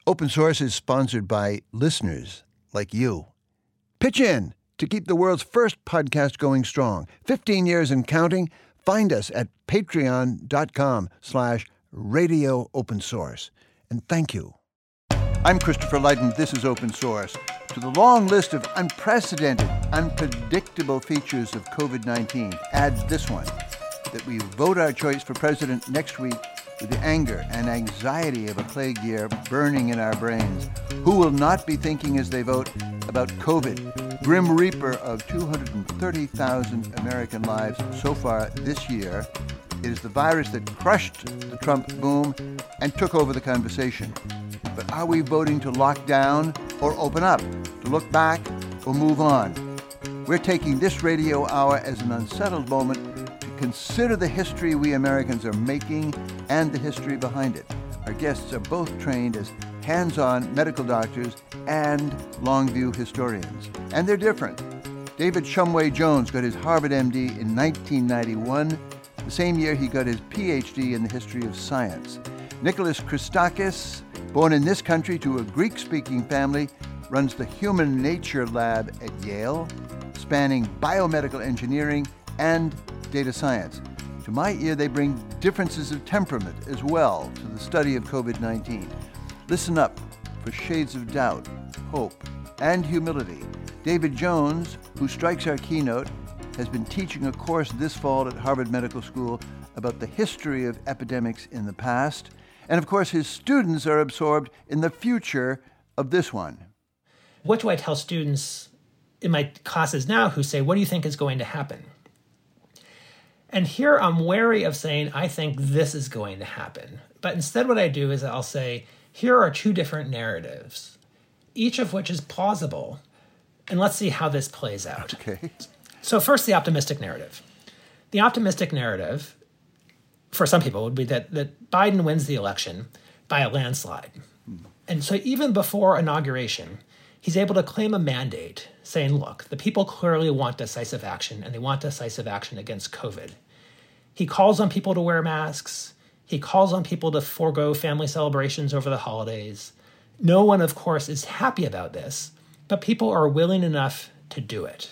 Open Source is sponsored by listeners like you. Pitch in to keep the world's first podcast going strong. 15 years and counting. Find us at patreon.com/radio open source. And thank you. I'm Christopher Lydon. This is Open Source. To the long list of unprecedented, unpredictable features of COVID-19 adds this one, that we vote our choice for president next week with the anger and anxiety of a plague year burning in our brains. Who will not be thinking as they vote about COVID, grim reaper of 230,000 American lives so far this year? It is the virus that crushed the Trump boom and took over the conversation. But are we voting to lock down or open up, to look back or move on? We're taking this radio hour as an unsettled moment to consider the history we Americans are making and the history behind it. Our guests are both trained as hands-on medical doctors and Longview historians. And they're different. David Shumway Jones got his Harvard MD in 1991, the same year he got his PhD in the history of science. Nicholas Christakis, born in this country to a Greek-speaking family, runs the Human Nature Lab at Yale, spanning biomedical engineering and data science. To my ear, they bring differences of temperament as well to the study of COVID-19. Listen up for shades of doubt, hope, and humility. David Jones, who strikes our keynote, has been teaching a course this fall at Harvard Medical School about the history of epidemics in the past. And of course, his students are absorbed in the future of this one. What do I tell students in my classes now who say, what do you think is going to happen? And here I'm wary of saying, I think this is going to happen. But instead what I do is I'll say, here are two different narratives, each of which is plausible, and let's see how this plays out. Okay. So first, the optimistic narrative. The optimistic narrative, for some people, would be that Biden wins the election by a landslide. And so even before inauguration, he's able to claim a mandate saying, look, the people clearly want decisive action, and they want decisive action against COVID. He calls on people to wear masks. He calls on people to forego family celebrations over the holidays. No one, of course, is happy about this, but people are willing enough to do it.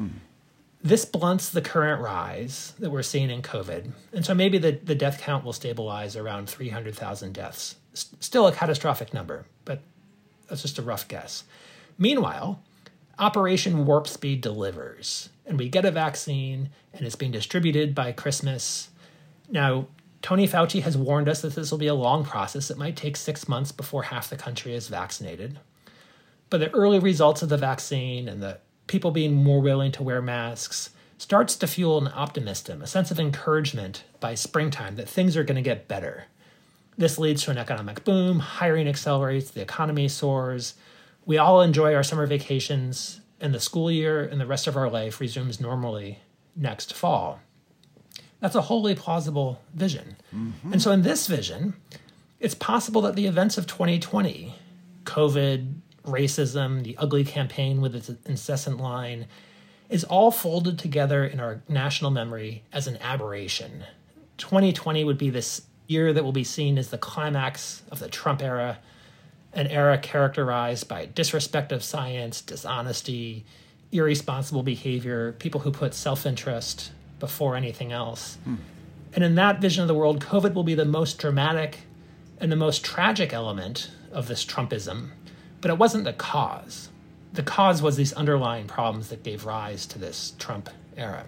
This blunts the current rise that we're seeing in COVID. And so maybe the death count will stabilize around 300,000 deaths. Still a catastrophic number, but that's just a rough guess. Meanwhile, Operation Warp Speed delivers, and we get a vaccine, and it's being distributed by Christmas. Now, Tony Fauci has warned us that this will be a long process. It might take 6 months before half the country is vaccinated. But the early results of the vaccine and the people being more willing to wear masks starts to fuel an optimism, a sense of encouragement by springtime that things are going to get better. This leads to an economic boom, hiring accelerates, the economy soars. We all enjoy our summer vacations, and the school year and the rest of our life resumes normally next fall. That's a wholly plausible vision. And so in this vision, it's possible that the events of 2020, COVID, racism, the ugly campaign with its incessant line, is all folded together in our national memory as an aberration. 2020 would be this year that will be seen as the climax of the Trump era, an era characterized by disrespect of science, dishonesty, irresponsible behavior, people who put self-interest before anything else. And in that vision of the world, COVID will be the most dramatic and the most tragic element of this Trumpism. But it wasn't the cause. The cause was these underlying problems that gave rise to this Trump era.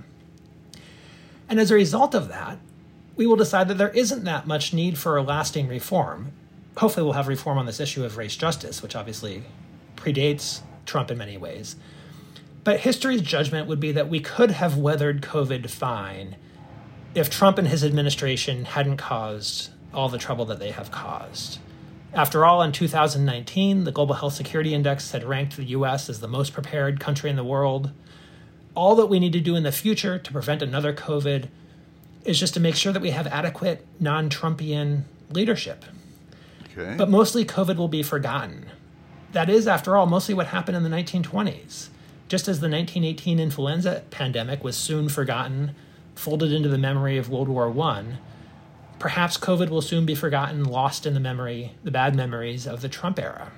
And as a result of that, we will decide that there isn't that much need for a lasting reform. Hopefully we'll have reform on this issue of race justice, which obviously predates Trump in many ways. But history's judgment would be that we could have weathered COVID fine if Trump and his administration hadn't caused all the trouble that they have caused. After all, in 2019, the Global Health Security Index had ranked the U.S. as the most prepared country in the world. All that we need to do in the future to prevent another COVID is just to make sure that we have adequate non-Trumpian leadership. Okay. But mostly COVID will be forgotten. That is, after all, mostly what happened in the 1920s. Just as the 1918 influenza pandemic was soon forgotten, folded into the memory of World War I, Perhaps COVID will soon be forgotten, lost in the bad memories of the Trump era.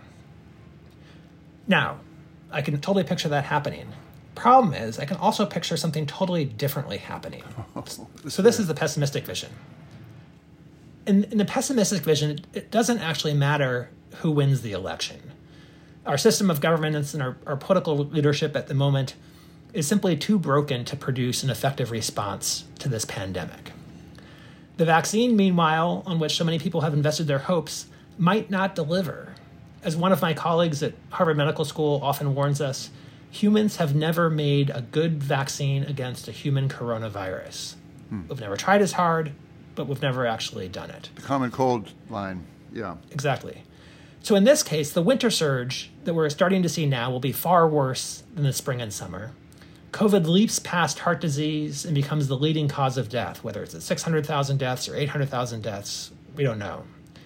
Now, I can totally picture that happening. Problem is, I can also picture something totally differently happening. So this is the pessimistic vision. In the pessimistic vision, it doesn't actually matter who wins the election. Our system of governance and our political leadership at the moment is simply too broken to produce an effective response to this pandemic. The vaccine, meanwhile, on which so many people have invested their hopes, might not deliver. As one of my colleagues at Harvard Medical School often warns us, humans have never made a good vaccine against a human coronavirus. We've never tried as hard, but we've never actually done it. The common cold line, yeah. Exactly. So in this case, the winter surge that we're starting to see now will be far worse than the spring and summer. COVID leaps past heart disease and becomes the leading cause of death, whether it's at 600,000 deaths or 800,000 deaths, we don't know.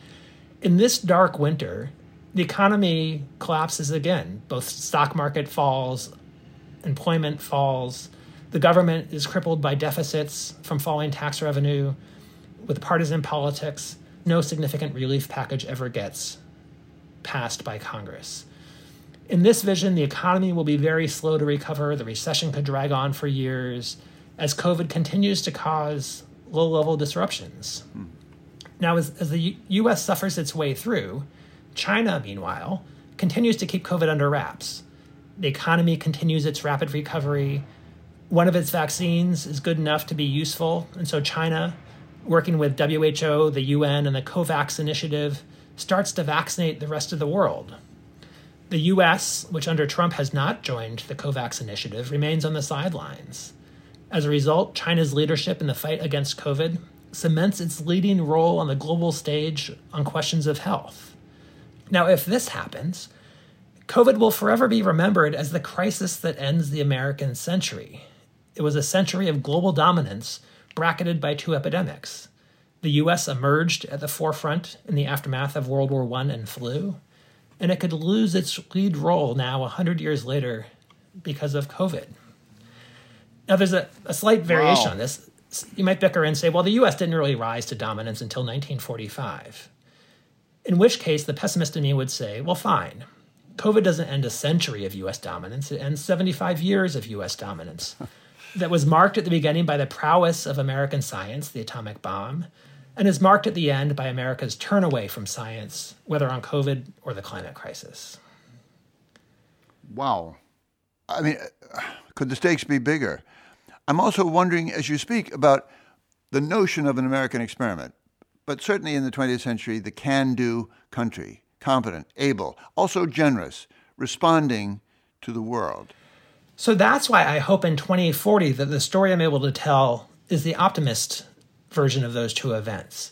In this dark winter, the economy collapses again. Both stock market falls, employment falls, the government is crippled by deficits from falling tax revenue. With partisan politics, no significant relief package ever gets passed by Congress. In this vision, the economy will be very slow to recover. The recession could drag on for years as COVID continues to cause low-level disruptions. Now, as the U.S. suffers its way through, China, meanwhile, continues to keep COVID under wraps. The economy continues its rapid recovery. One of its vaccines is good enough to be useful, and so China, working with WHO, the UN, and the COVAX initiative, starts to vaccinate the rest of the world. The U.S., which under Trump has not joined the COVAX initiative, remains on the sidelines. As a result, China's leadership in the fight against COVID cements its leading role on the global stage on questions of health. Now, if this happens, COVID will forever be remembered as the crisis that ends the American century. It was a century of global dominance bracketed by two epidemics. The U.S. emerged at the forefront in the aftermath of World War I and flu, and it could lose its lead role now 100 years later because of COVID. Now, there's a slight variation on this. You might bicker and say, well, the U.S. didn't really rise to dominance until 1945. In which case, the pessimist in me would say, well, fine. COVID doesn't end a century of U.S. dominance. It ends 75 years of U.S. dominance that was marked at the beginning by the prowess of American science, the atomic bomb, and is marked at the end by America's turn away from science, whether on COVID or the climate crisis. Wow. I mean, could the stakes be bigger? I'm also wondering, as you speak, about the notion of an American experiment, but certainly in the 20th century, the can-do country, competent, able, also generous, responding to the world. So that's why I hope in 2040 that the story I'm able to tell is the optimist version of those two events.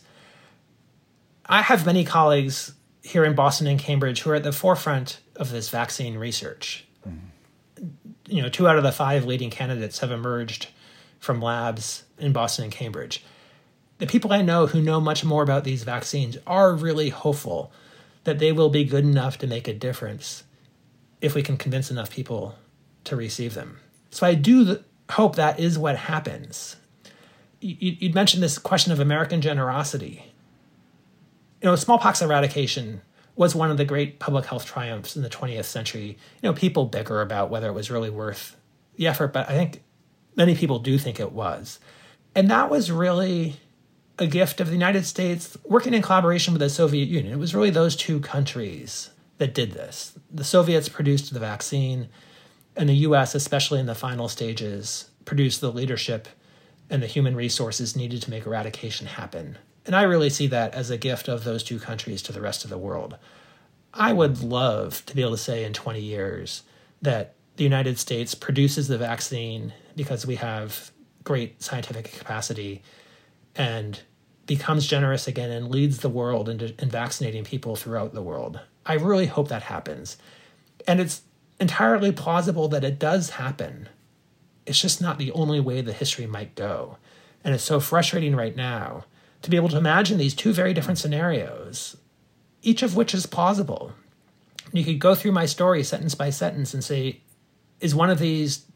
I have many colleagues here in Boston and Cambridge who are at the forefront of this vaccine research. You know, 2 out of the 5 leading candidates have emerged from labs in Boston and Cambridge. The people I know who know much more about these vaccines are really hopeful that they will be good enough to make a difference if we can convince enough people to receive them. So I do hope that is what happens. You'd mentioned this question of American generosity. You know, smallpox eradication was one of the great public health triumphs in the 20th century. You know, people bicker about whether it was really worth the effort, but I think many people do think it was. And that was really a gift of the United States working in collaboration with the Soviet Union. It was really those two countries that did this. The Soviets produced the vaccine, and the U.S., especially in the final stages, produced the leadership and the human resources needed to make eradication happen. And I really see that as a gift of those two countries to the rest of the world. I would love to be able to say in 20 years that the United States produces the vaccine because we have great scientific capacity and becomes generous again and leads the world in vaccinating people throughout the world. I really hope that happens. And it's entirely plausible that it does happen. It's just not the only way the history might go. And it's so frustrating right now to be able to imagine these two very different scenarios, each of which is plausible. You could go through my story sentence by sentence and say, is one of these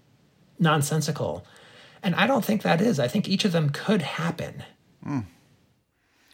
nonsensical? And I don't think that is. I think each of them could happen.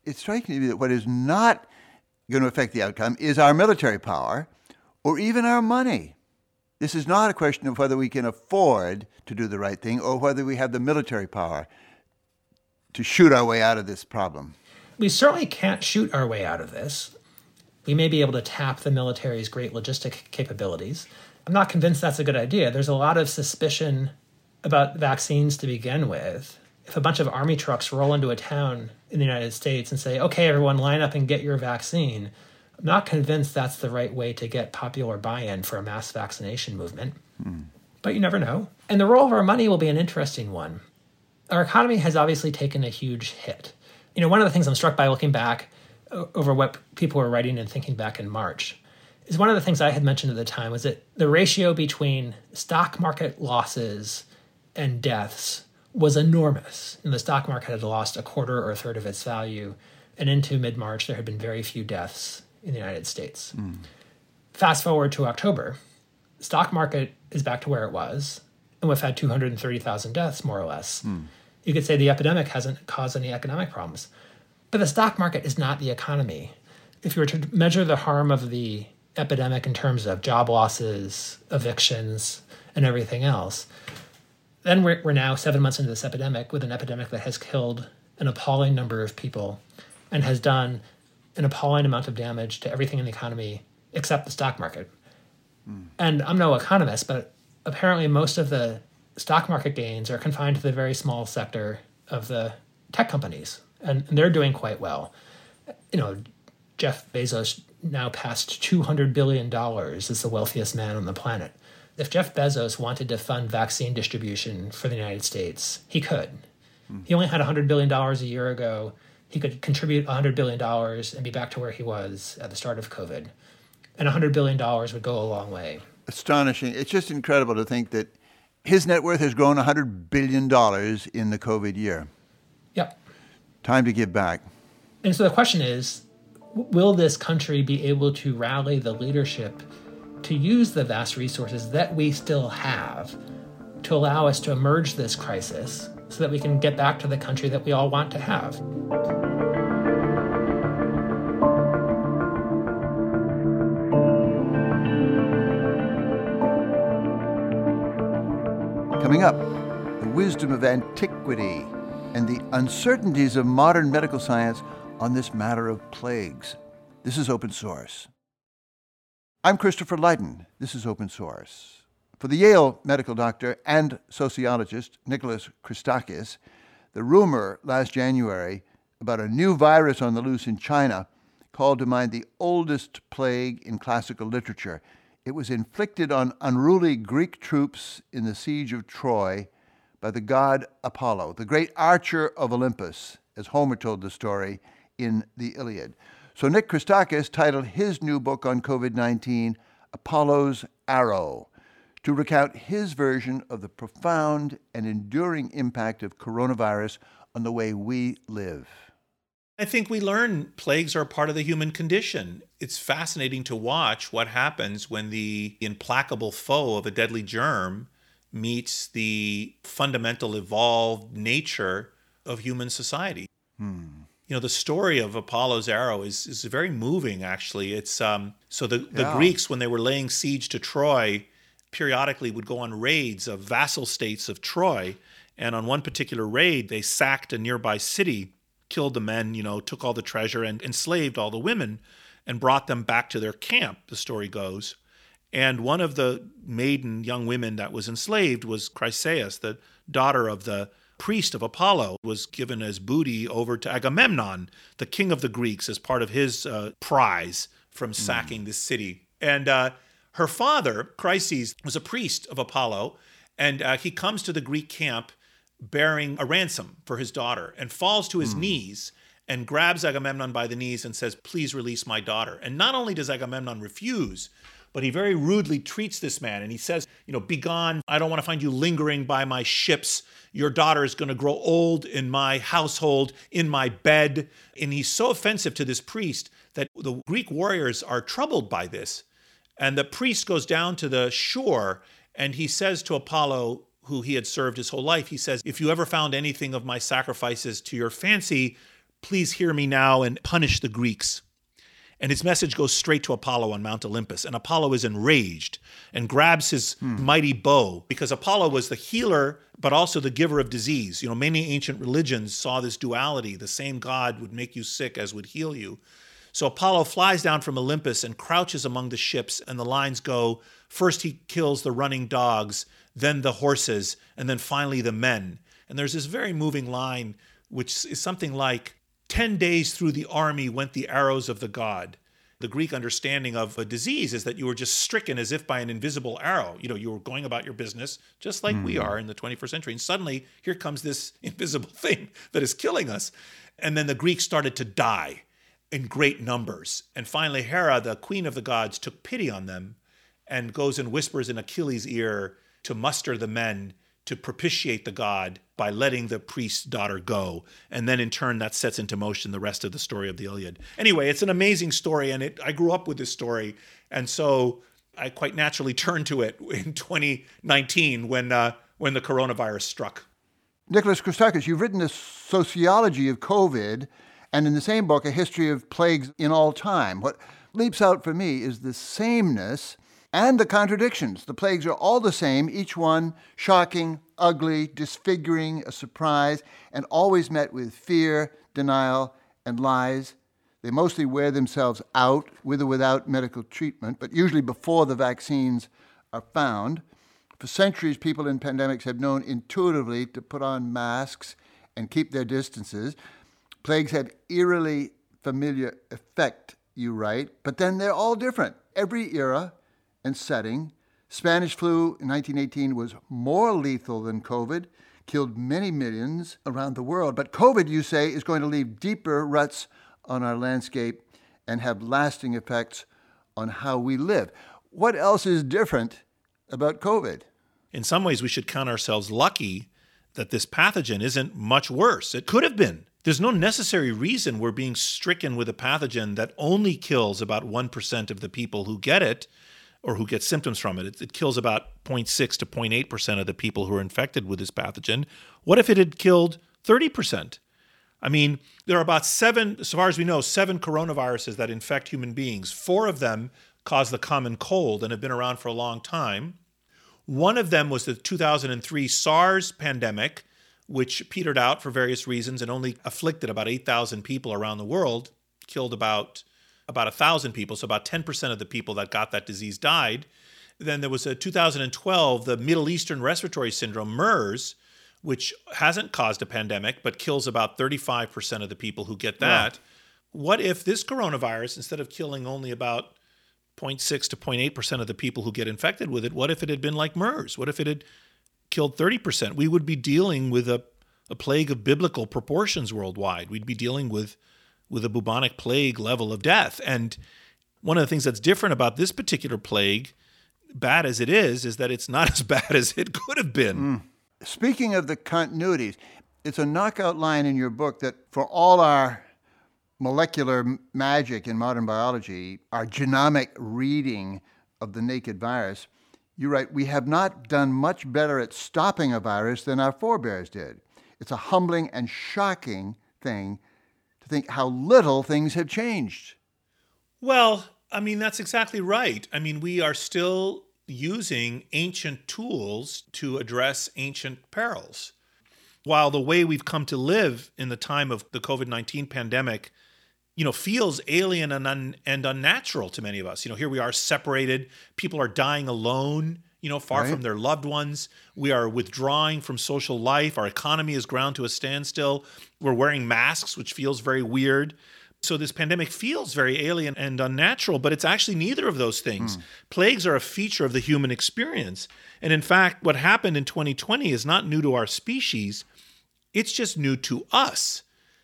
it strikes me that what is not going to affect the outcome is our military power or even our money. This is not a question of whether we can afford to do the right thing or whether we have the military power to shoot our way out of this problem. We certainly can't shoot our way out of this. We may be able to tap the military's great logistic capabilities. I'm not convinced that's a good idea. There's a lot of suspicion about vaccines to begin with. If a bunch of army trucks roll into a town in the United States and say, okay, everyone line up and get your vaccine, I'm not convinced that's the right way to get popular buy-in for a mass vaccination movement. But you never know. And the role of our money will be an interesting one. Our economy has obviously taken a huge hit. One of the things I'm struck by looking back over what people were writing and thinking back in March is one of the things I had mentioned at the time was that the ratio between stock market losses and deaths was enormous. And the stock market had lost a quarter or a third of its value. And into mid-March, there had been very few deaths in the United States. Fast forward to October, the stock market is back to where it was, and we've had 230,000 deaths, more or less. You could say the epidemic hasn't caused any economic problems. But the stock market is not the economy. If you were to measure the harm of the epidemic in terms of job losses, evictions, and everything else, then we're now 7 months into this epidemic with an epidemic that has killed an appalling number of people and has done an appalling amount of damage to everything in the economy except the stock market. And I'm no economist, but apparently most of the stock market gains are confined to the very small sector of the tech companies, and they're doing quite well. Jeff Bezos now passed $200 billion as the wealthiest man on the planet. If Jeff Bezos wanted to fund vaccine distribution for the United States, he could. He only had $100 billion a year ago. He could contribute $100 billion and be back to where he was at the start of COVID. And $100 billion would go a long way. Astonishing. It's just incredible to think that his net worth has grown $100 billion in the COVID year. Yep. Time to give back. And so the question is, will this country be able to rally the leadership to use the vast resources that we still have to allow us to emerge this crisis so that we can get back to the country that we all want to have? Coming up, the wisdom of antiquity and the uncertainties of modern medical science on this matter of plagues. This is Open Source. I'm Christopher Lydon. This is Open Source. For the Yale medical doctor and sociologist Nicholas Christakis, the rumor last January about a new virus on the loose in China called to mind the oldest plague in classical literature. It was inflicted on unruly Greek troops in the siege of Troy by the god Apollo, the great archer of Olympus, as Homer told the story in the Iliad. So Nick Christakis titled his new book on COVID-19, Apollo's Arrow, to recount his version of the profound and enduring impact of coronavirus on the way we live. I think we learn plagues are part of the human condition. It's fascinating to watch what happens when the implacable foe of a deadly germ meets the fundamental evolved nature of human society. The story of Apollo's arrow is very moving, actually. It's so the Greeks, when they were laying siege to Troy, periodically would go on raids of vassal states of Troy. And on one particular raid, they sacked a nearby city, killed the men, took all the treasure and enslaved all the women and brought them back to their camp, the story goes. And one of the maiden young women that was enslaved was Chryseis, the daughter of the priest of Apollo, was given as booty over to Agamemnon, the king of the Greeks, as part of his prize from sacking this city. And her father, Chryseis, was a priest of Apollo, and he comes to the Greek camp bearing a ransom for his daughter and falls to his knees and grabs Agamemnon by the knees and says, "Please release my daughter." And not only does Agamemnon refuse, but he very rudely treats this man. And he says, "Begone, I don't want to find you lingering by my ships. Your daughter is going to grow old in my household, in my bed." And he's so offensive to this priest that the Greek warriors are troubled by this. And the priest goes down to the shore and he says to Apollo, who he had served his whole life, he says, "If you ever found anything of my sacrifices to your fancy, please hear me now and punish the Greeks. And his message goes straight to Apollo on Mount Olympus. And Apollo is enraged and grabs his mighty bow, because Apollo was the healer, but also the giver of disease. You know, many ancient religions saw this duality. The same God would make you sick as would heal you. So Apollo flies down from Olympus and crouches among the ships, and the lines go, first he kills the running dogs, then the horses, and then finally the men. And there's this very moving line, which is something like, 10 days through the army went the arrows of the god. The Greek understanding of a disease is that you were just stricken as if by an invisible arrow. You know, you were going about your business just like we are in the 21st century. And suddenly here comes this invisible thing that is killing us. And then the Greeks started to die in great numbers. And finally, Hera, the queen of the gods, took pity on them and goes and whispers in Achilles' ear to muster the men to propitiate the god by letting the priest's daughter go. And then in turn, that sets into motion the rest of the story of the Iliad. Anyway, it's an amazing story, and I grew up with this story. And so I quite naturally turned to it in 2019 when the coronavirus struck. Nicholas Christakis, you've written a sociology of COVID, and in the same book, a history of plagues in all time. What leaps out for me is the sameness and the contradictions. The plagues are all the same, each one shocking, ugly, disfiguring, a surprise, and always met with fear, denial, and lies. They mostly wear themselves out, with or without medical treatment, but usually before the vaccines are found. For centuries, people in pandemics have known intuitively to put on masks and keep their distances. Plagues have eerily familiar effect, you write, but then they're all different. Every era and setting. Spanish flu in 1918 was more lethal than COVID, killed many millions around the world. But COVID, you say, is going to leave deeper ruts on our landscape and have lasting effects on how we live. What else is different about COVID? In some ways, we should count ourselves lucky that this pathogen isn't much worse. It could have been. There's no necessary reason we're being stricken with a pathogen that only kills about 1% of the people who get it, or who get symptoms from it. It kills about 0.6 to 0.8% of the people who are infected with this pathogen. What if it had killed 30%? I mean, there are about 7, as far as we know, 7 coronaviruses that infect human beings. 4 of them cause the common cold and have been around for a long time. One of them was the 2003 SARS pandemic, which petered out for various reasons and only afflicted about 8,000 people around the world, killed about 1,000 people, so about 10% of the people that got that disease died. Then there was a 2012, the Middle Eastern Respiratory Syndrome, MERS, which hasn't caused a pandemic, but kills about 35% of the people who get that. Wow. What if this coronavirus, instead of killing only about 0.6 to 0.8% of the people who get infected with it, what if it had been like MERS? What if it had killed 30%? We would be dealing with a plague of biblical proportions worldwide. We'd be dealing with a bubonic plague level of death. And one of the things that's different about this particular plague, bad as it is that it's not as bad as it could have been. Speaking of the continuities, it's a knockout line in your book that for all our molecular magic in modern biology, our genomic reading of the naked virus, you write, we have not done much better at stopping a virus than our forebears did. It's a humbling and shocking thing to think how little things have changed. Well, I mean, that's exactly right. I mean, we are still using ancient tools to address ancient perils. While the way we've come to live in the time of the COVID-19 pandemic, feels alien and unnatural to many of us. Here we are separated. People are dying alone, far from their loved ones. We are withdrawing from social life. Our economy is ground to a standstill. We're wearing masks, which feels very weird. So this pandemic feels very alien and unnatural, but it's actually neither of those things. Plagues are a feature of the human experience. And in fact, what happened in 2020 is not new to our species. It's just new to us.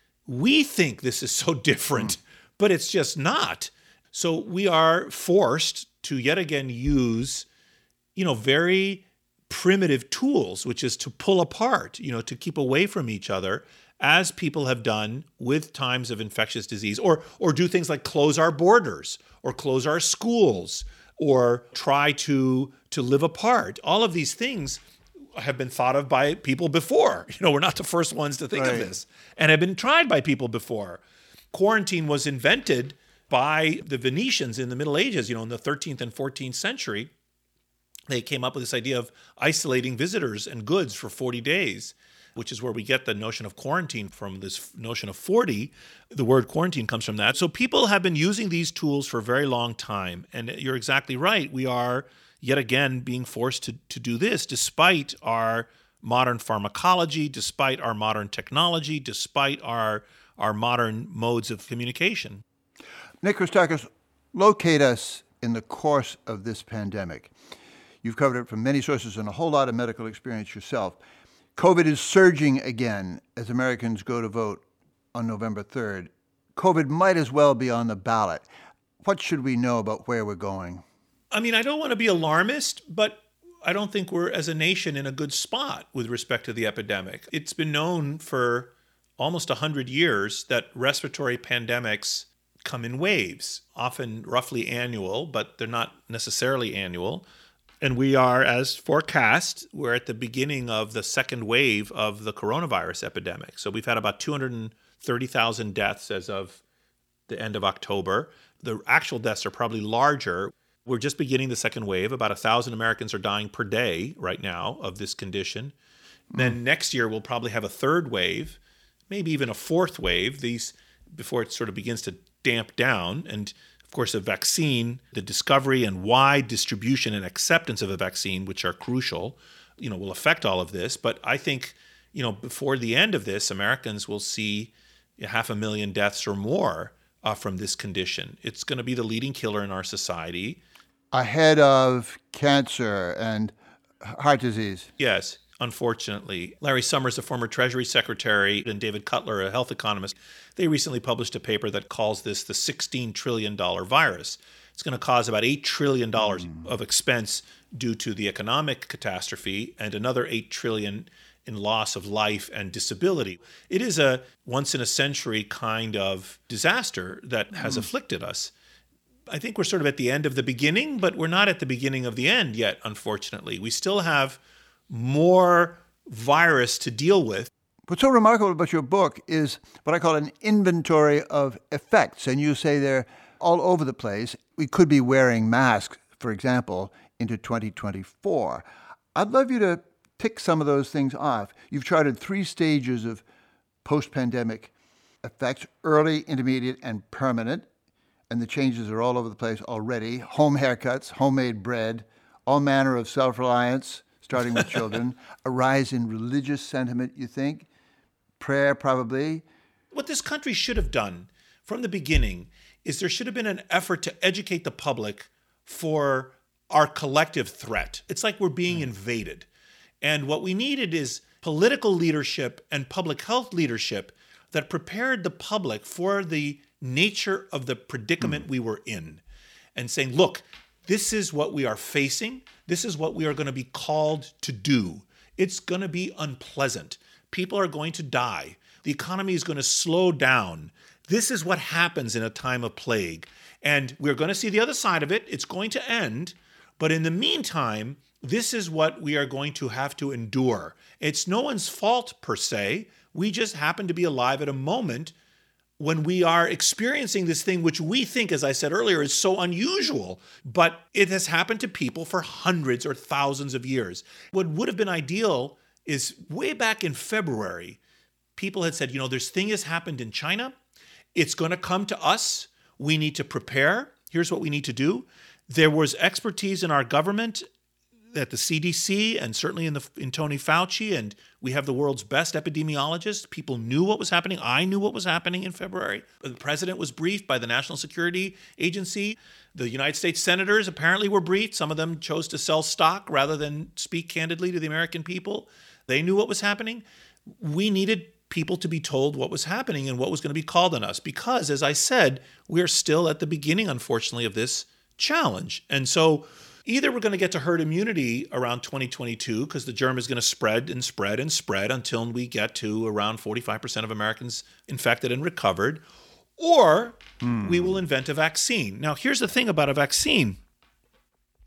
We think this is so different, but it's just not. So we are forced to yet again use very primitive tools, which is to pull apart, to keep away from each other, as people have done with times of infectious disease, or do things like close our borders, or close our schools, or try to live apart. All of these things have been thought of by people before. We're not the first ones to think of this, and have been tried by people before. Quarantine was invented by the Venetians in the Middle Ages, in the 13th and 14th century. They came up with this idea of isolating visitors and goods for 40 days, which is where we get the notion of quarantine from, this notion of 40. The word quarantine comes from that. So people have been using these tools for a very long time. And you're exactly right. We are, yet again, being forced to do this despite our modern pharmacology, despite our modern technology, despite our modern modes of communication. Nick Christakis, locate us in the course of this pandemic. You've covered it from many sources and a whole lot of medical experience yourself. COVID is surging again as Americans go to vote on November 3rd. COVID might as well be on the ballot. What should we know about where we're going? I don't want to be alarmist, but I don't think we're, as a nation, in a good spot with respect to the epidemic. It's been known for almost 100 years that respiratory pandemics come in waves, often roughly annual, but they're not necessarily annual. And we are, as forecast, we're at the beginning of the second wave of the coronavirus epidemic. So we've had about 230,000 deaths as of the end of October. The actual deaths are probably larger. We're just beginning the second wave. About 1,000 Americans are dying per day right now of this condition. Then next year, we'll probably have a third wave, maybe even a fourth wave, before it sort of begins to damp down. And of course, a vaccine, the discovery and wide distribution and acceptance of a vaccine, which are crucial, will affect all of this. But I think, before the end of this, Americans will see 500,000 deaths or more from this condition. It's going to be the leading killer in our society. Ahead of cancer and heart disease. Yes, unfortunately. Larry Summers, a former Treasury Secretary, and David Cutler, a health economist, they recently published a paper that calls this the $16 trillion virus. It's going to cause about $8 trillion of expense due to the economic catastrophe and another $8 trillion in loss of life and disability. It is a once-in-a-century kind of disaster that has afflicted us. I think we're sort of at the end of the beginning, but we're not at the beginning of the end yet, unfortunately. We still have more virus to deal with. What's so remarkable about your book is what I call an inventory of effects, and you say they're all over the place. We could be wearing masks, for example, into 2024. I'd love you to tick some of those things off. You've charted 3 stages of post-pandemic effects: early, intermediate, and permanent. And the changes are all over the place already. Home haircuts, homemade bread, all manner of self-reliance, starting with children, a rise in religious sentiment, you think? Prayer, probably. What this country should have done from the beginning is there should have been an effort to educate the public for our collective threat. It's like we're being invaded. And what we needed is political leadership and public health leadership that prepared the public for the nature of the predicament we were in, and saying, look, this is what we are facing. This is what we are going to be called to do. It's going to be unpleasant. People are going to die. The economy is going to slow down. This is what happens in a time of plague. And we're going to see the other side of it. It's going to end. But in the meantime, this is what we are going to have to endure. It's no one's fault per se. We just happen to be alive at a moment when we are experiencing this thing, which we think, as I said earlier, is so unusual, but it has happened to people for hundreds or thousands of years. What would have been ideal is way back in February, people had said, this thing has happened in China. It's going to come to us. We need to prepare. Here's what we need to do. There was expertise in our government at the CDC and certainly in Tony Fauci, and we have the world's best epidemiologists. People knew what was happening. I knew what was happening in February. The president was briefed by the National Security Agency. The United States senators apparently were briefed. Some of them chose to sell stock rather than speak candidly to the American people. They knew what was happening. We needed people to be told what was happening and what was going to be called on us because, as I said, we're still at the beginning, unfortunately, of this challenge. And so either we're going to get to herd immunity around 2022 because the germ is going to spread and spread and spread until we get to around 45% of Americans infected and recovered, or we will invent a vaccine. Now, here's the thing about a vaccine.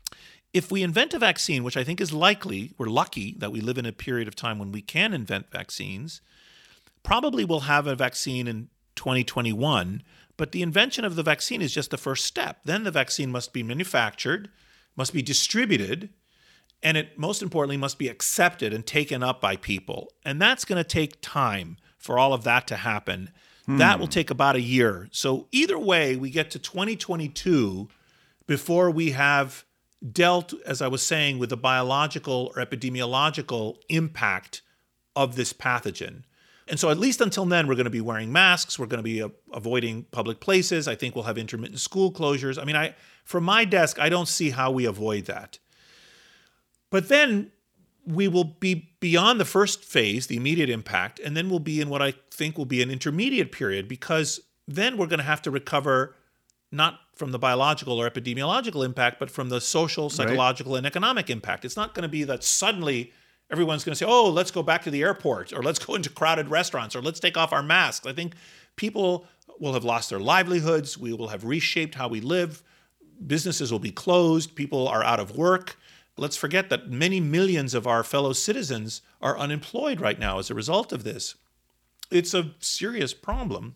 If we invent a vaccine, which I think is likely, we're lucky that we live in a period of time when we can invent vaccines, probably we'll have a vaccine in 2021, but the invention of the vaccine is just the first step. Then the vaccine must be manufactured, must be distributed, and it, most importantly, must be accepted and taken up by people. And that's going to take time for all of that to happen. That will take about a year. So either way, we get to 2022 before we have dealt, as I was saying, with the biological or epidemiological impact of this pathogen. And so at least until then, we're going to be wearing masks. We're going to be avoiding public places. I think we'll have intermittent school closures. I mean, from my desk, I don't see how we avoid that. But then we will be beyond the first phase, the immediate impact, and then we'll be in what I think will be an intermediate period, because then we're going to have to recover not from the biological or epidemiological impact, but from the social, psychological, and economic impact. It's not going to be that suddenly everyone's going to say, oh, let's go back to the airport, or let's go into crowded restaurants, or let's take off our masks. I think people will have lost their livelihoods. We will have reshaped how we live. Businesses will be closed. People are out of work. Let's forget that many millions of our fellow citizens are unemployed right now as a result of this. It's a serious problem,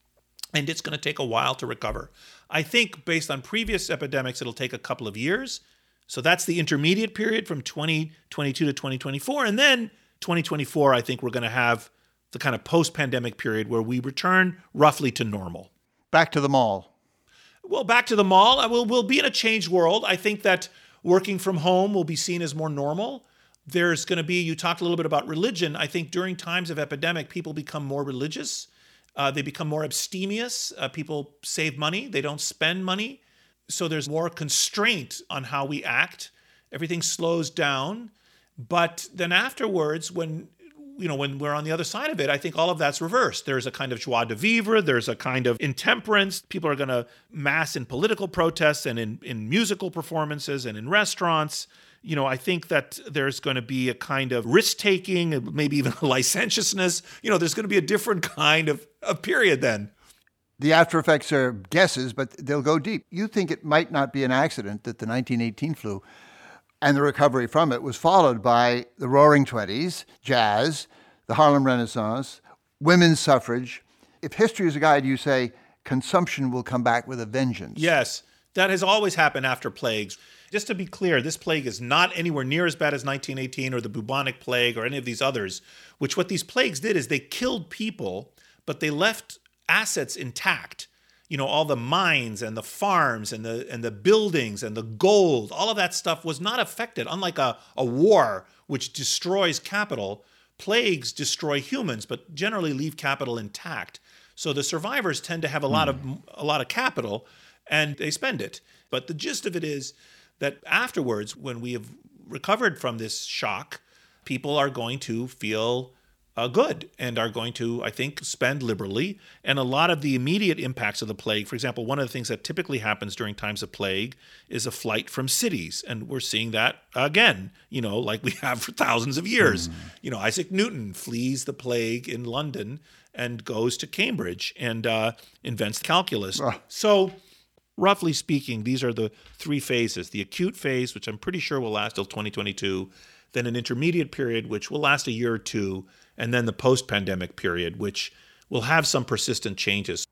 and it's going to take a while to recover. I think based on previous epidemics, it'll take a couple of years. So that's the intermediate period from 2022 to 2024. And then 2024, I think we're going to have the kind of post-pandemic period where we return roughly to normal. Back to the mall. Well, back to the mall. We'll be in a changed world. I think that working from home will be seen as more normal. There's going to be, you talked a little bit about religion. I think during times of epidemic, people become more religious. They become more abstemious. People save money. They don't spend money. So there's more constraint on how we act. Everything slows down. But then afterwards, when we're on the other side of it, I think all of that's reversed. There's a kind of joie de vivre. There's a kind of intemperance. People are going to mass in political protests and in musical performances and in restaurants. I think that there's going to be a kind of risk-taking, maybe even licentiousness. There's going to be a different kind of period then. The after effects are guesses, but they'll go deep. You think it might not be an accident that the 1918 flu and the recovery from it was followed by the Roaring Twenties, jazz, the Harlem Renaissance, women's suffrage. If history is a guide, you say consumption will come back with a vengeance. Yes, that has always happened after plagues. Just to be clear, this plague is not anywhere near as bad as 1918 or the bubonic plague or any of these others, which what these plagues did is they killed people, but they left assets intact. All the mines and the farms and the buildings and the gold, all of that stuff was not affected. Unlike a war, which destroys capital, plagues destroy humans, but generally leave capital intact. So the survivors tend to have a lot of capital, and they spend it. But the gist of it is that afterwards, when we have recovered from this shock, people are going to feel good and are going to, I think, spend liberally. And a lot of the immediate impacts of the plague, for example, one of the things that typically happens during times of plague is a flight from cities. And we're seeing that again, like we have for thousands of years. Isaac Newton flees the plague in London and goes to Cambridge and invents calculus. So roughly speaking, these are the three phases. The acute phase, which I'm pretty sure will last till 2022, then an intermediate period, which will last a year or two, and then the post-pandemic period, which will have some persistent changes.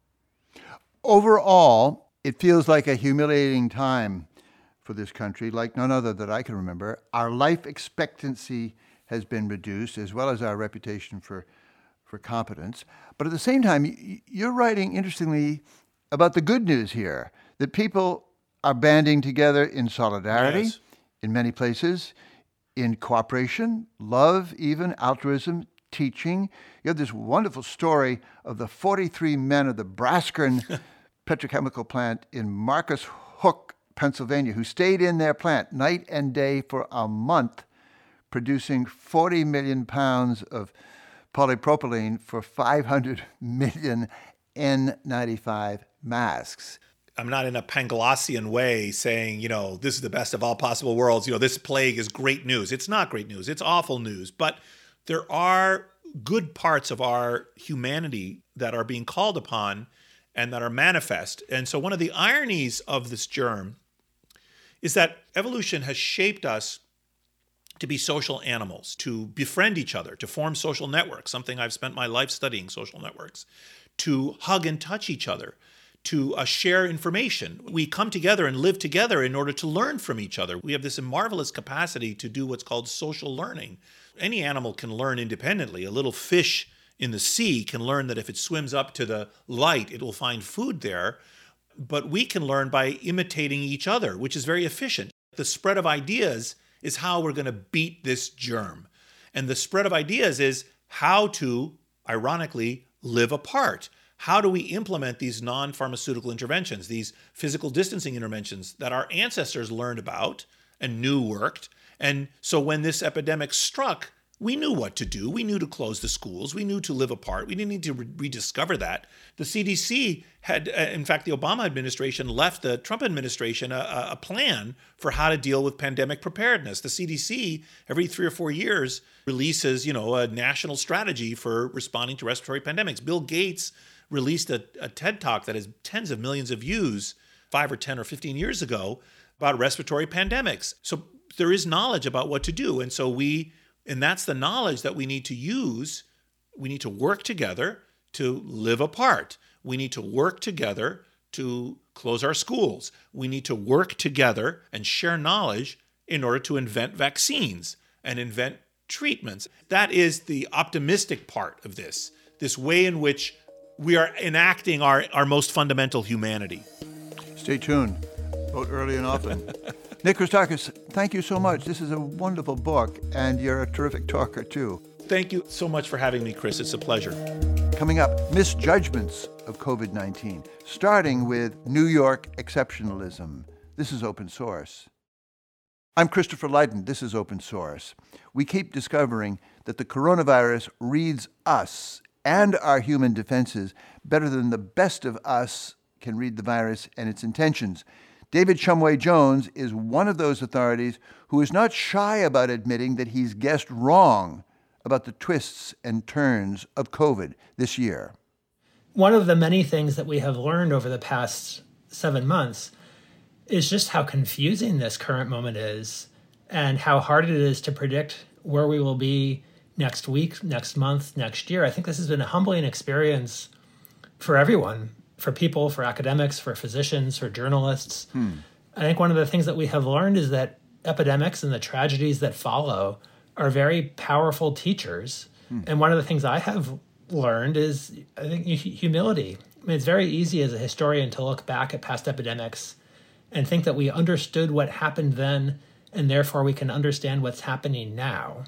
Overall, it feels like a humiliating time for this country, like none other that I can remember. Our life expectancy has been reduced, as well as our reputation for competence. But at the same time, you're writing, interestingly, about the good news here, that people are banding together in solidarity, Yes. in many places, in cooperation, love, even altruism, teaching. You have this wonderful story of the 43 men of the Braskem petrochemical plant in Marcus Hook, Pennsylvania, who stayed in their plant night and day for a month, producing 40 million pounds of polypropylene for 500 million N95 masks. I'm not in a Panglossian way saying, this is the best of all possible worlds. This plague is great news. It's not great news. It's awful news. But there are good parts of our humanity that are being called upon and that are manifest. And so one of the ironies of this germ is that evolution has shaped us to be social animals, to befriend each other, to form social networks, something I've spent my life studying, social networks, to hug and touch each other, to share information. We come together and live together in order to learn from each other. We have this marvelous capacity to do what's called social learning. Any animal can learn independently. A little fish in the sea can learn that if it swims up to the light, it will find food there. But we can learn by imitating each other, which is very efficient. The spread of ideas is how we're going to beat this germ. And the spread of ideas is how to, ironically, live apart. How do we implement these non-pharmaceutical interventions, these physical distancing interventions that our ancestors learned about and knew worked? And so when this epidemic struck, we knew what to do. We knew to close the schools. We knew to live apart. We didn't need to rediscover that. The CDC had, in fact, the Obama administration left the Trump administration a plan for how to deal with pandemic preparedness. The CDC, every 3 or 4 years, releases, a national strategy for responding to respiratory pandemics. Bill Gates released a TED Talk that has tens of millions of views 5 or 10 or 15 years ago about respiratory pandemics. So there is knowledge about what to do. And that's the knowledge that we need to use. We need to work together to live apart. We need to work together to close our schools. We need to work together and share knowledge in order to invent vaccines and invent treatments. That is the optimistic part of this way in which we are enacting our most fundamental humanity. Stay tuned. Vote early and often. Nick Christakis, thank you so much. This is a wonderful book, and you're a terrific talker, too. Thank you so much for having me, Chris. It's a pleasure. Coming up, misjudgments of COVID-19, starting with New York exceptionalism. This is Open Source. I'm Christopher Lydon. This is Open Source. We keep discovering that the coronavirus reads us and our human defenses better than the best of us can read the virus and its intentions. David Shumway Jones is one of those authorities who is not shy about admitting that he's guessed wrong about the twists and turns of COVID this year. One of the many things that we have learned over the past 7 months is just how confusing this current moment is and how hard it is to predict where we will be next week, next month, next year. I think this has been a humbling experience for everyone. For people, for academics, for physicians, for journalists. I think one of the things that we have learned is that epidemics and the tragedies that follow are very powerful teachers. And one of the things I have learned is, I think, humility. I mean, it's very easy as a historian to look back at past epidemics and think that we understood what happened then, and therefore we can understand what's happening now.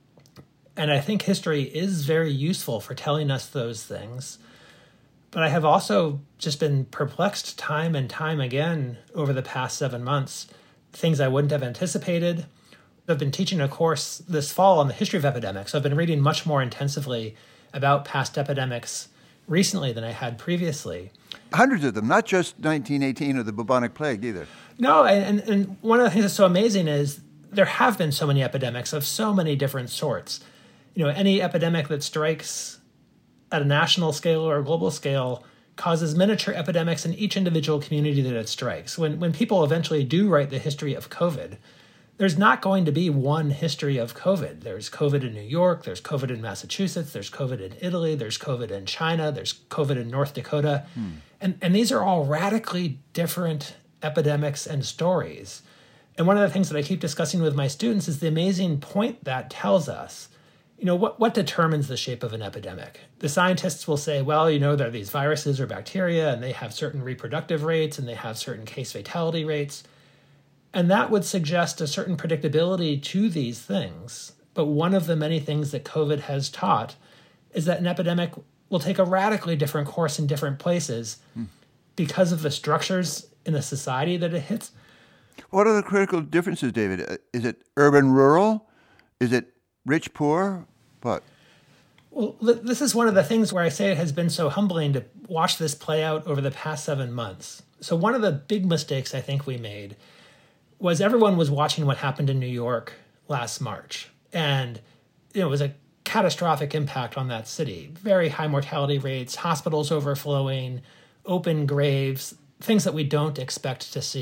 And I think history is very useful for telling us those things. But I have also just been perplexed time and time again over the past 7 months, things I wouldn't have anticipated. I've been teaching a course this fall on the history of epidemics. I've been reading much more intensively about past epidemics recently than I had previously. Hundreds of them, not just 1918 or the bubonic plague either. No, and one of the things that's so amazing is there have been so many epidemics of so many different sorts. Any epidemic that strikes at a national scale or a global scale causes miniature epidemics in each individual community that it strikes. When people eventually do write the history of COVID, there's not going to be one history of COVID. There's COVID in New York, there's COVID in Massachusetts, there's COVID in Italy, there's COVID in China, there's COVID in North Dakota. And these are all radically different epidemics and stories. And one of the things that I keep discussing with my students is the amazing point that tells us. What determines the shape of an epidemic? The scientists will say, well, there are these viruses or bacteria, and they have certain reproductive rates, and they have certain case fatality rates. And that would suggest a certain predictability to these things. But one of the many things that COVID has taught is that an epidemic will take a radically different course in different places because of the structures in the society that it hits. What are the critical differences, David? Is it urban-rural? Is it rich-poor? What? Well, this is one of the things where I say it has been so humbling to watch this play out over the past 7 months. So one of the big mistakes I think we made was everyone was watching what happened in New York last March. And it was a catastrophic impact on that city. Very high mortality rates, hospitals overflowing, open graves, things that we don't expect to see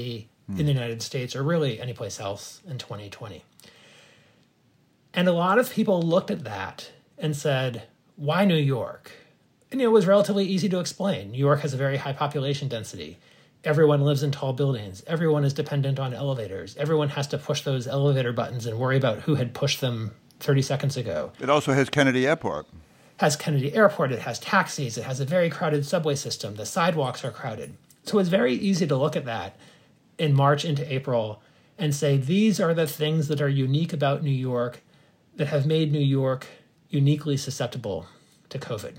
in the United States or really anyplace else in 2020. And a lot of people looked at that and said, why New York? And it was relatively easy to explain. New York has a very high population density. Everyone lives in tall buildings. Everyone is dependent on elevators. Everyone has to push those elevator buttons and worry about who had pushed them 30 seconds ago. It also has Kennedy Airport. Has Kennedy Airport. It has taxis. It has a very crowded subway system. The sidewalks are crowded. So it's very easy to look at that in March into April and say, these are the things that are unique about New York that have made New York uniquely susceptible to COVID.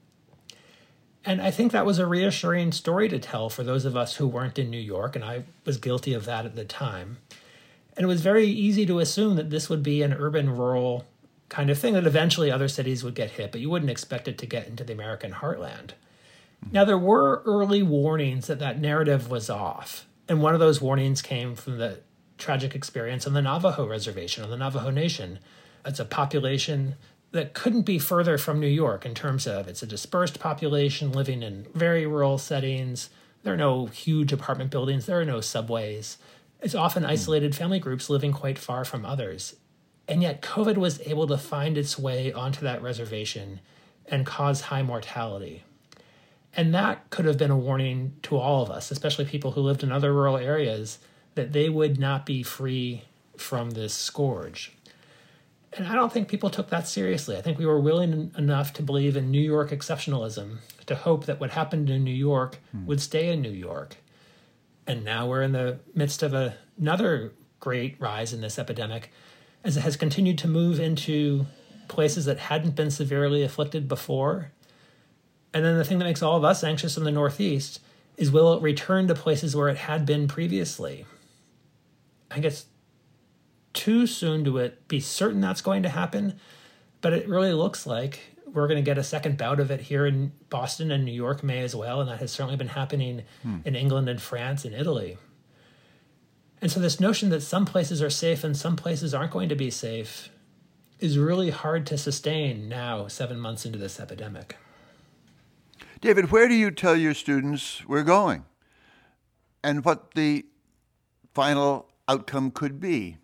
And I think that was a reassuring story to tell for those of us who weren't in New York, and I was guilty of that at the time. And it was very easy to assume that this would be an urban-rural kind of thing, that eventually other cities would get hit, but you wouldn't expect it to get into the American heartland. Now, there were early warnings that that narrative was off, and one of those warnings came from the tragic experience on the Navajo Reservation, on the Navajo Nation. It's a population that couldn't be further from New York in terms of it's a dispersed population living in very rural settings. There are no huge apartment buildings. There are no subways. It's often isolated family groups living quite far from others. And yet COVID was able to find its way onto that reservation and cause high mortality. And that could have been a warning to all of us, especially people who lived in other rural areas, that they would not be free from this scourge. And I don't think people took that seriously. I think we were willing enough to believe in New York exceptionalism, to hope that what happened in New York would stay in New York. And now we're in the midst of another great rise in this epidemic, as it has continued to move into places that hadn't been severely afflicted before. And then the thing that makes all of us anxious in the Northeast is, will it return to places where it had been previously? I guess too soon to be certain that's going to happen, but it really looks like we're going to get a second bout of it here in Boston, and New York may as well, and that has certainly been happening in England and France and Italy. And so this notion that some places are safe and some places aren't going to be safe is really hard to sustain now, 7 months into this epidemic. David, where do you tell your students we're going and what the final outcome could be?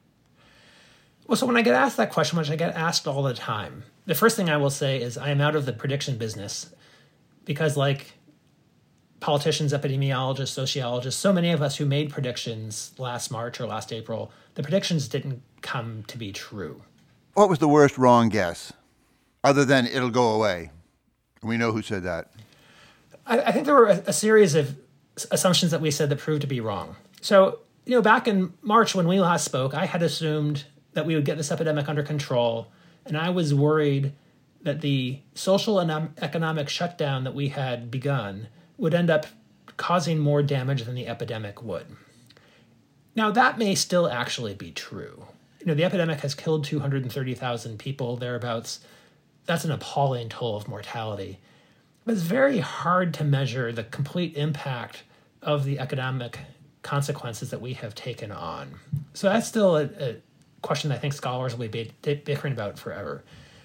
Well, so when I get asked that question, which I get asked all the time, the first thing I will say is I am out of the prediction business because, like politicians, epidemiologists, sociologists, so many of us who made predictions last March or last April, the predictions didn't come to be true. What was the worst wrong guess, other than it'll go away? We know who said that. I think there were a series of assumptions that we said that proved to be wrong. So, back in March when we last spoke, I had assumed that we would get this epidemic under control, and I was worried that the social and economic shutdown that we had begun would end up causing more damage than the epidemic would. Now, that may still actually be true. The epidemic has killed 230,000 people, thereabouts. That's an appalling toll of mortality. But it's very hard to measure the complete impact of the economic consequences that we have taken on. So that's still a question that I think scholars will be bickering about forever.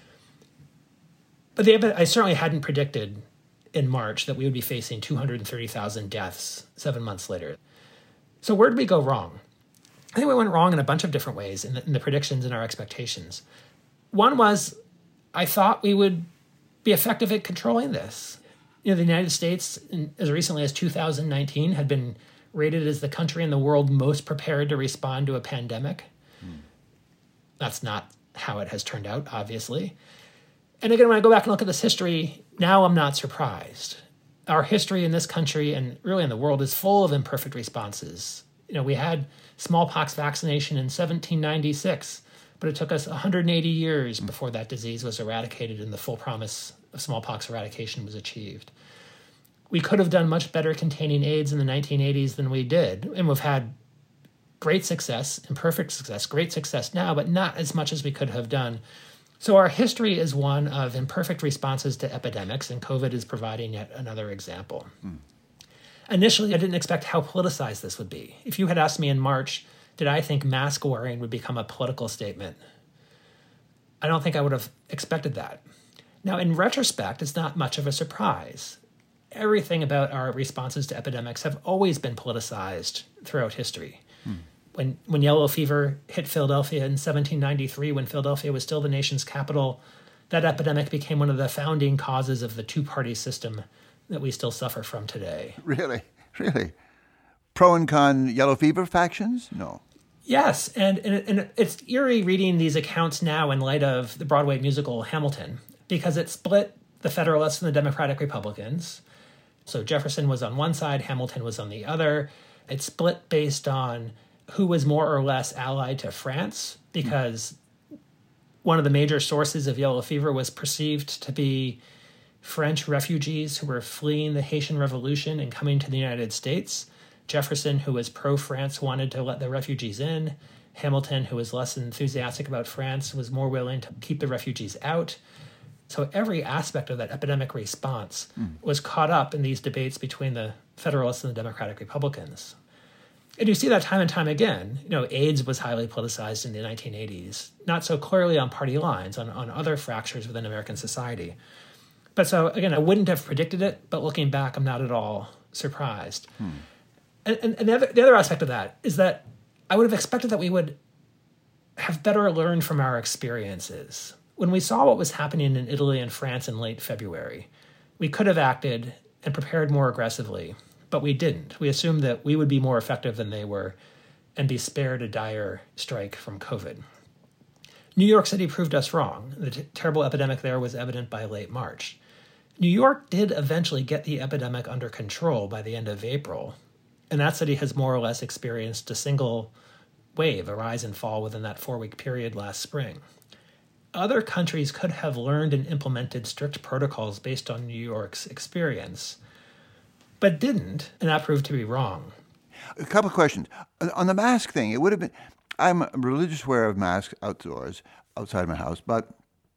But I certainly hadn't predicted in March that we would be facing 230,000 deaths 7 months later. So where did we go wrong? I think we went wrong in a bunch of different ways in the predictions and our expectations. One was, I thought we would be effective at controlling this. The United States, as recently as 2019, had been rated as the country in the world most prepared to respond to a pandemic. That's not how it has turned out, obviously. And again, when I go back and look at this history, now I'm not surprised. Our history in this country and really in the world is full of imperfect responses. We had smallpox vaccination in 1796, but it took us 180 years before that disease was eradicated and the full promise of smallpox eradication was achieved. We could have done much better containing AIDS in the 1980s than we did, and we've had great success, imperfect success, great success now, but not as much as we could have done. So our history is one of imperfect responses to epidemics, and COVID is providing yet another example. Initially, I didn't expect how politicized this would be. If you had asked me in March, did I think mask wearing would become a political statement? I don't think I would have expected that. Now, in retrospect, it's not much of a surprise. everything about our responses to epidemics have always been politicized throughout history. When yellow fever hit Philadelphia in 1793, when Philadelphia was still the nation's capital, that epidemic became one of the founding causes of the two-party system that we still suffer from today. Really? Pro and con yellow fever factions? No. Yes, and it's eerie reading these accounts now in light of the Broadway musical Hamilton, because it split the Federalists and the Democratic Republicans. So Jefferson was on one side, Hamilton was on the other. It split based on who was more or less allied to France, because one of the major sources of yellow fever was perceived to be French refugees who were fleeing the Haitian Revolution and coming to the United States. Jefferson, who was pro-France, wanted to let the refugees in. Hamilton, who was less enthusiastic about France, was more willing to keep the refugees out. So every aspect of that epidemic response was caught up in these debates between the Federalists and the Democratic Republicans. And you see that time and time again. AIDS was highly politicized in the 1980s, not so clearly on party lines, on other fractures within American society. But so, again, I wouldn't have predicted it, but looking back, I'm not at all surprised. And the other aspect of that is that I would have expected that we would have better learned from our experiences. When we saw what was happening in Italy and France in late February, we could have acted and prepared more aggressively, but we didn't. We assumed that we would be more effective than they were and be spared a dire strike from COVID. New York City proved us wrong. The terrible epidemic there was evident by late March. New York did eventually get the epidemic under control by the end of April, and that city has more or less experienced a single wave, a rise and fall within that 4-week period last spring. Other countries could have learned and implemented strict protocols based on New York's experience, but didn't, and that proved to be wrong. A couple of questions. On the mask thing, it would have been, I'm a religious wearer of masks outdoors, outside my house, but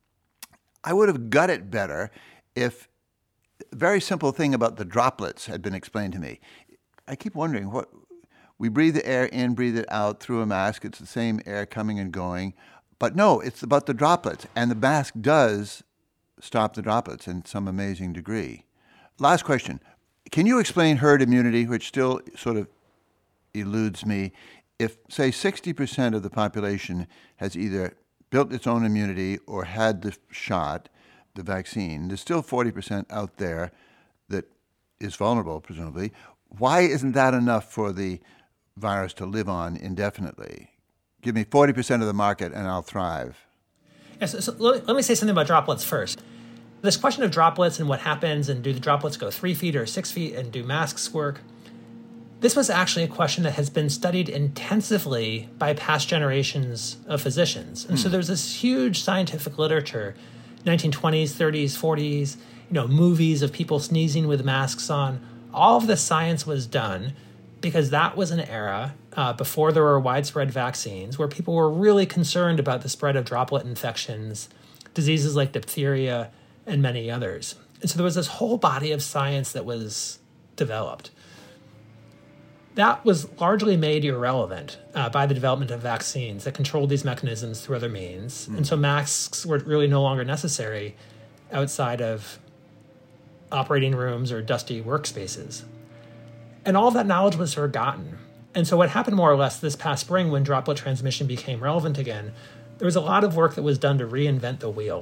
I would have got it better if a very simple thing about the droplets had been explained to me. I keep wondering, we breathe the air in, breathe it out through a mask. It's the same air coming and going. But no, it's about the droplets. And the mask does stop the droplets in some amazing degree. Last question. Can you explain herd immunity, which still sort of eludes me? If, say, 60% of the population has either built its own immunity or had the shot, the vaccine, there's still 40% out there that is vulnerable, presumably. Why isn't that enough for the virus to live on indefinitely? Give me 40% of the market and I'll thrive. Yes, so let me say something about droplets first. This question of droplets and what happens, and do the droplets go 3 feet or 6 feet, and do masks work? This was actually a question that has been studied intensively by past generations of physicians. And so there's this huge scientific literature, 1920s, 30s, 40s, movies of people sneezing with masks on. All of the science was done because that was an era before there were widespread vaccines where people were really concerned about the spread of droplet infections, diseases like diphtheria, and many others. And so there was this whole body of science that was developed. That was largely made irrelevant by the development of vaccines that controlled these mechanisms through other means. And so masks were really no longer necessary outside of operating rooms or dusty workspaces. And all of that knowledge was forgotten. And so what happened more or less this past spring when droplet transmission became relevant again, there was a lot of work that was done to reinvent the wheel.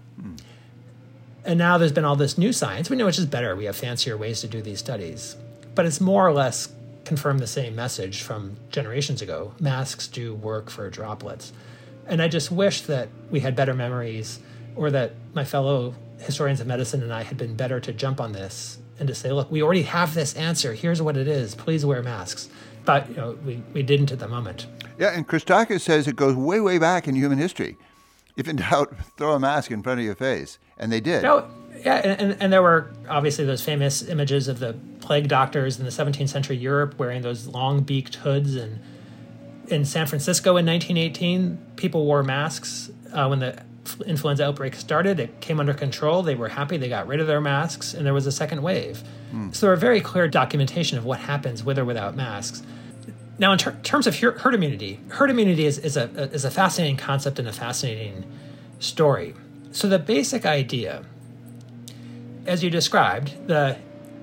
And now there's been all this new science. We know which is better. We have fancier ways to do these studies. But it's more or less confirmed the same message from generations ago. Masks do work for droplets. And I just wish that we had better memories, or that my fellow historians of medicine and I had been better to jump on this and to say, look, we already have this answer. Here's what it is. Please wear masks. But we didn't at the moment. Yeah, and Christakis says it goes way, way back in human history. If in doubt, throw a mask in front of your face. And they did. And there were obviously those famous images of the plague doctors in the 17th century Europe wearing those long-beaked hoods. And in San Francisco in 1918, people wore masks when the influenza outbreak started. It came under control. They were happy. They got rid of their masks, and there was a second wave. So there are very clear documentation of what happens with or without masks. Now, in terms of herd immunity is a fascinating concept and a fascinating story. So the basic idea, as you described, the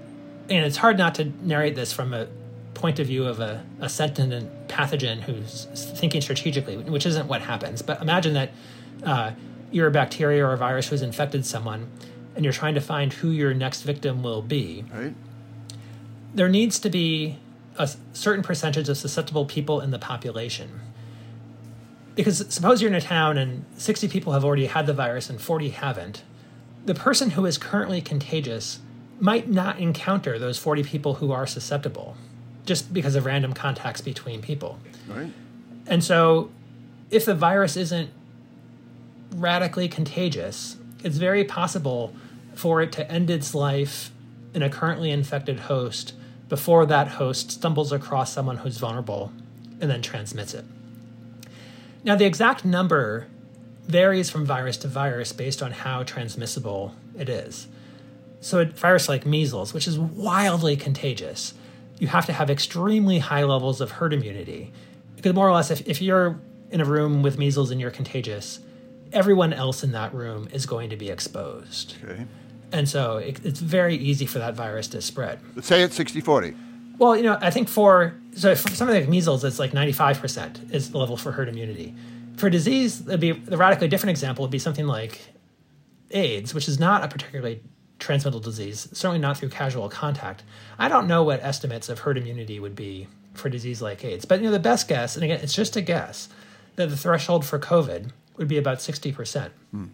And it's hard not to narrate this from a point of view of a sentient pathogen who's thinking strategically, which isn't what happens. But imagine that you're a bacteria or a virus who's infected someone, and you're trying to find who your next victim will be. Right. There needs to be a certain percentage of susceptible people in the population. Because suppose you're in a town and 60 people have already had the virus and 40 haven't. The person who is currently contagious might not encounter those 40 people who are susceptible, just because of random contacts between people. Right. And so if the virus isn't radically contagious, it's very possible for it to end its life in a currently infected host before that host stumbles across someone who's vulnerable and then transmits it. Now, the exact number varies from virus to virus based on how transmissible it is. So a virus like measles, which is wildly contagious, you have to have extremely high levels of herd immunity. Because more or less, if you're in a room with measles and you're contagious, everyone else in that room is going to be exposed. Okay. And so it's very easy for that virus to spread. Let's say it's 60-40. Well, I think for something like measles, it's like 95% is the level for herd immunity. For disease, the radically different example would be something like AIDS, which is not a particularly transmissible disease, certainly not through casual contact. I don't know what estimates of herd immunity would be for disease like AIDS. But the best guess, and again, it's just a guess, that the threshold for COVID would be about 60%.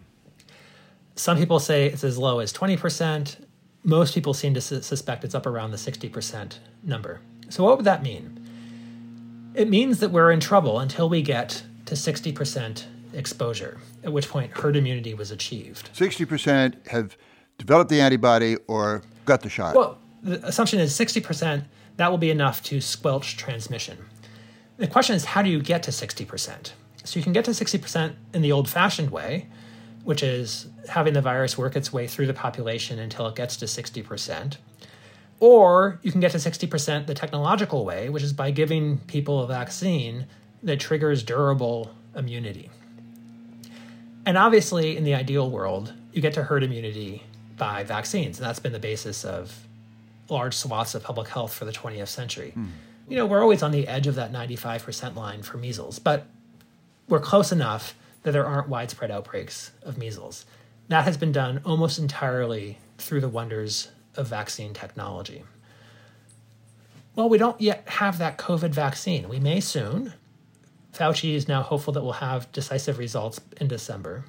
Some people say it's as low as 20%. Most people seem to suspect it's up around the 60% number. So what would that mean? It means that we're in trouble until we get to 60% exposure, at which point herd immunity was achieved. 60% have developed the antibody or got the shot. Well, the assumption is 60%, that will be enough to squelch transmission. The question is, how do you get to 60%? So you can get to 60% in the old-fashioned way, which is having the virus work its way through the population until it gets to 60%. Or you can get to 60% the technological way, which is by giving people a vaccine that triggers durable immunity. And obviously, in the ideal world, you get to herd immunity by vaccines, and that's been the basis of large swaths of public health for the 20th century. We're always on the edge of that 95% line for measles, but we're close enough that there aren't widespread outbreaks of measles. That has been done almost entirely through the wonders of vaccine technology. Well, we don't yet have that COVID vaccine. We may soon. Fauci is now hopeful that we'll have decisive results in December.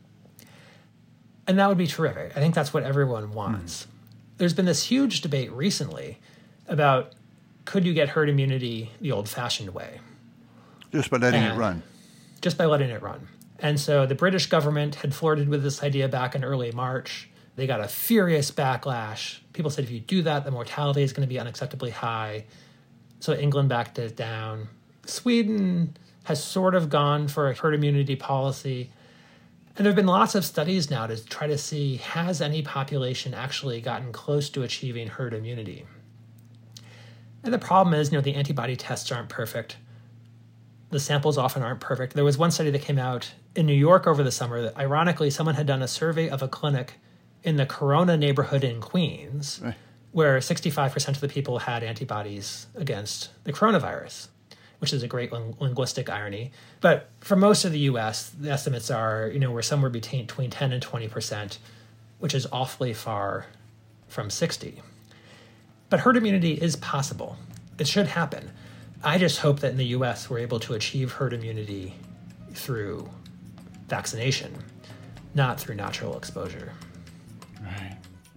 And that would be terrific. I think that's what everyone wants. There's been this huge debate recently about, could you get herd immunity the old-fashioned way? Just by letting it run. Just by letting it run. And so the British government had flirted with this idea back in early March. They got a furious backlash. People said, if you do that, the mortality is going to be unacceptably high. So England backed it down. Sweden has sort of gone for a herd immunity policy. And there have been lots of studies now to try to see, has any population actually gotten close to achieving herd immunity? And the problem is, the antibody tests aren't perfect. The samples often aren't perfect. There was one study that came out in New York over the summer that, ironically, someone had done a survey of a clinic in the Corona neighborhood in Queens, where 65% of the people had antibodies against the coronavirus, which is a great linguistic irony. But for most of the U.S., the estimates are, we're somewhere between 10 and 20%, which is awfully far from 60. But herd immunity is possible. It should happen. I just hope that in the U.S. we're able to achieve herd immunity through vaccination, not through natural exposure. Right.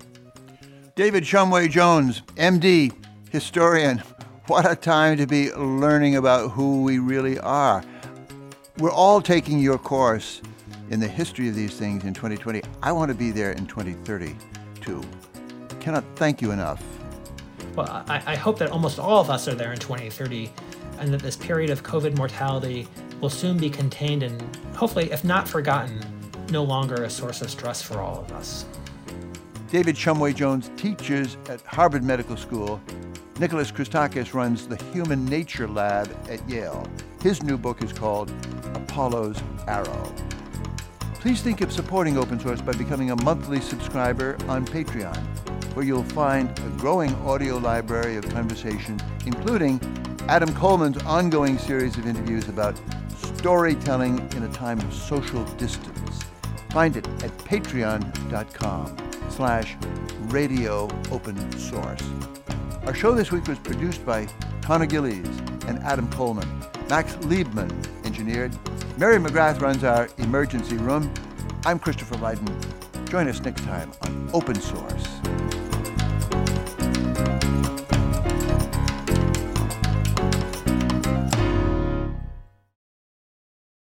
David Shumway Jones, MD, historian. What a time to be learning about who we really are. We're all taking your course in the history of these things in 2020. I want to be there in 2030, too. Cannot thank you enough. Well, I hope that almost all of us are there in 2030 and that this period of COVID mortality will soon be contained and hopefully, if not forgotten, no longer a source of stress for all of us. David Shumway Jones teaches at Harvard Medical School. Nicholas Christakis runs the Human Nature Lab at Yale. His new book is called Apollo's Arrow. Please think of supporting Open Source by becoming a monthly subscriber on Patreon. where you'll find a growing audio library of conversation, including Adam Coleman's ongoing series of interviews about storytelling in a time of social distance. Find it at patreon.com/radio open source. Our show this week was produced by Connor Gillies and Adam Coleman. Max Liebman engineered. Mary McGrath runs our emergency room. I'm Christopher Lydon. Join us next time on Open Source.